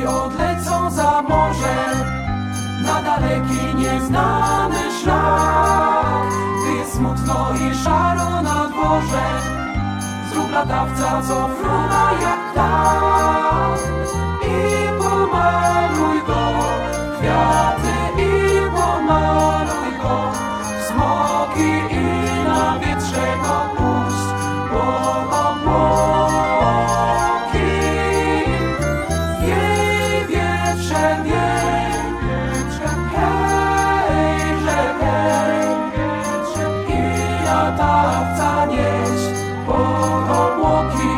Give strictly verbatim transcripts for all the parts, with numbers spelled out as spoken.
i odlecą za morze, na daleki, nieznany szlak. Gdy jest smutno i szaro na dworze, zrób latawca, co fruwa jak ptak. I pomaluj go w kwiaty, i pomaluj go w smoki, i na wietrze go puść po obłoki. Jej wietrze, wiej, wietrze, hejże, hej, i latawca nieś po obłoki.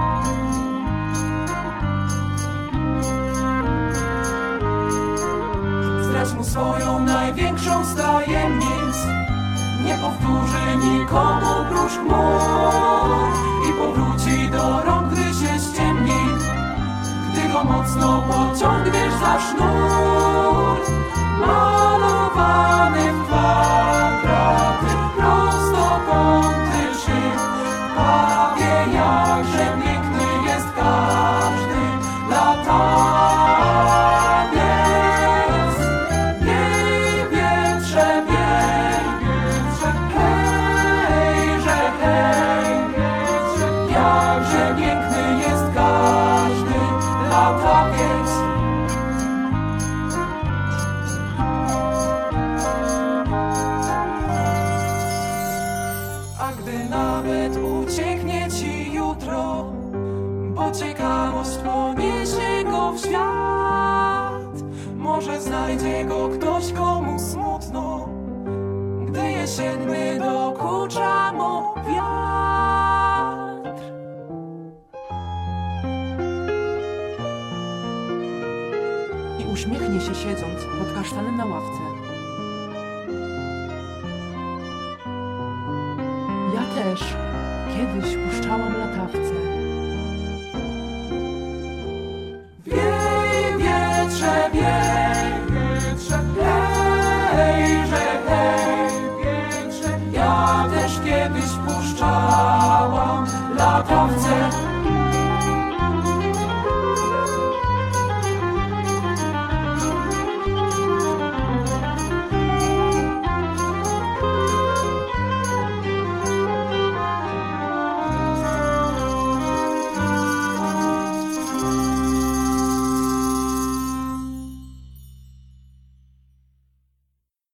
Zdradź mu swoją największą z tajemnic, nie powtórzy nikomu prócz chmur i powróci do rąk, gdy się ściemni, gdy go mocno pociągniesz za sznur. Malowany w kwadraty, prostokąty szyb, a wie, jakże piękny jest każdy latawiec. Jej wietrze, wiej, wietrze, hejże, hej, jakże piękny jest każdy latawiec. A gdy nawet ucieknie ci jutro, bo ciekawość poniesie go w świat, może znajdzie go ktoś, komu smutno, gdy jesienny dokucza mu wiatr. I uśmiechnie się, siedząc pod kasztanem na ławce.